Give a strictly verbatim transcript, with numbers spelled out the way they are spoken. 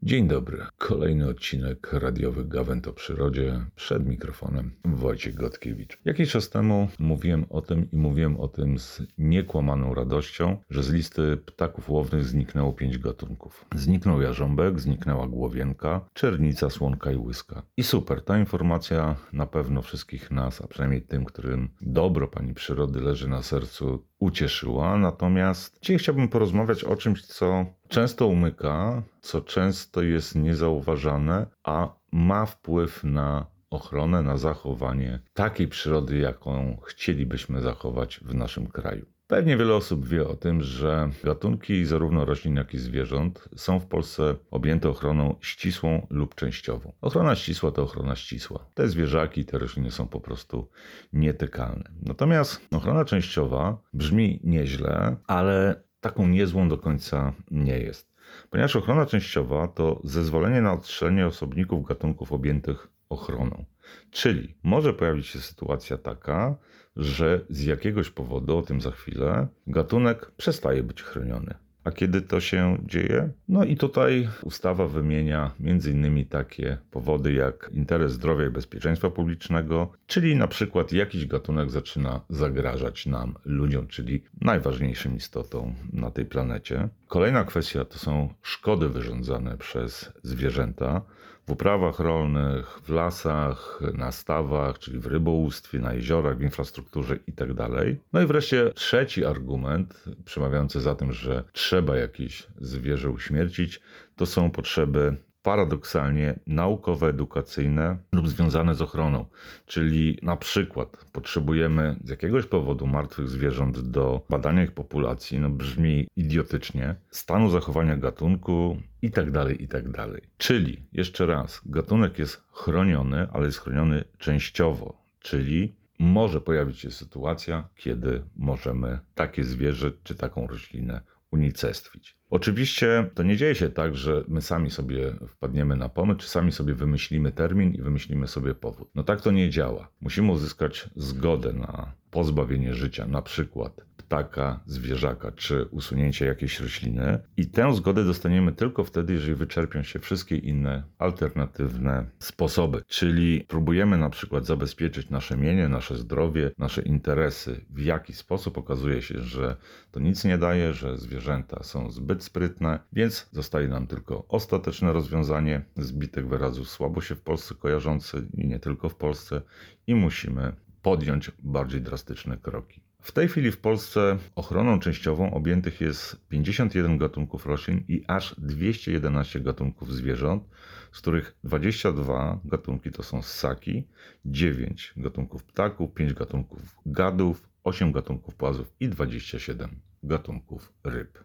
Dzień dobry. Kolejny odcinek radiowy Gawęd o przyrodzie. Przed mikrofonem Wojciech Gotkiewicz. Jakiś czas temu mówiłem o tym i mówiłem o tym z niekłamaną radością, że z listy ptaków łownych zniknęło pięć gatunków. Zniknął jarząbek, zniknęła głowienka, czernica, słonka i łyska. I super, ta informacja na pewno wszystkich nas, a przynajmniej tym, którym dobro pani przyrody leży na sercu, ucieszyła. Natomiast dzisiaj chciałbym porozmawiać o czymś, co często umyka, co często jest niezauważane, a ma wpływ na ochronę, na zachowanie takiej przyrody, jaką chcielibyśmy zachować w naszym kraju. Pewnie wiele osób wie o tym, że gatunki zarówno roślin, jak i zwierząt są w Polsce objęte ochroną ścisłą lub częściową. Ochrona ścisła to ochrona ścisła. Te zwierzaki, te rośliny są po prostu nietykalne. Natomiast ochrona częściowa brzmi nieźle, ale taką niezłą do końca nie jest. Ponieważ ochrona częściowa to zezwolenie na odstrzelenie osobników gatunków objętych ochroną. Czyli może pojawić się sytuacja taka, że z jakiegoś powodu, o tym za chwilę, gatunek przestaje być chroniony. A kiedy to się dzieje? No i tutaj ustawa wymienia między innymi takie powody jak interes zdrowia i bezpieczeństwa publicznego, czyli na przykład jakiś gatunek zaczyna zagrażać nam, ludziom, czyli najważniejszym istotą na tej planecie. Kolejna kwestia to są szkody wyrządzane przez zwierzęta w uprawach rolnych, w lasach, na stawach, czyli w rybołówstwie, na jeziorach, w infrastrukturze itd. No i wreszcie trzeci argument przemawiający za tym, że trzeba jakieś zwierzę uśmiercić, to są potrzeby paradoksalnie naukowe, edukacyjne lub związane z ochroną. Czyli na przykład potrzebujemy z jakiegoś powodu martwych zwierząt do badania ich populacji, no brzmi idiotycznie, stanu zachowania gatunku i tak dalej, i tak dalej. Czyli jeszcze raz, gatunek jest chroniony, ale jest chroniony częściowo, czyli może pojawić się sytuacja, kiedy możemy takie zwierzę czy taką roślinę unicestwić. Oczywiście to nie dzieje się tak, że my sami sobie wpadniemy na pomysł, czy sami sobie wymyślimy termin i wymyślimy sobie powód. No tak to nie działa. Musimy uzyskać zgodę na pozbawienie życia, na przykład ptaka, zwierzaka, czy usunięcie jakiejś rośliny. I tę zgodę dostaniemy tylko wtedy, jeżeli wyczerpią się wszystkie inne alternatywne sposoby. Czyli próbujemy na przykład zabezpieczyć nasze mienie, nasze zdrowie, nasze interesy. W jaki sposób okazuje się, że to nic nie daje, że zwierzęta są zbyt sprytne, więc zostaje nam tylko ostateczne rozwiązanie, zbitek wyrazów słabo się w Polsce kojarzący i nie tylko w Polsce, i musimy podjąć bardziej drastyczne kroki. W tej chwili w Polsce ochroną częściową objętych jest pięćdziesiąt jeden gatunków roślin i aż dwieście jedenaście gatunków zwierząt, z których dwadzieścia dwa gatunki to są ssaki, dziewięć gatunków ptaków, pięć gatunków gadów, osiem gatunków płazów i dwadzieścia siedem gatunków ryb.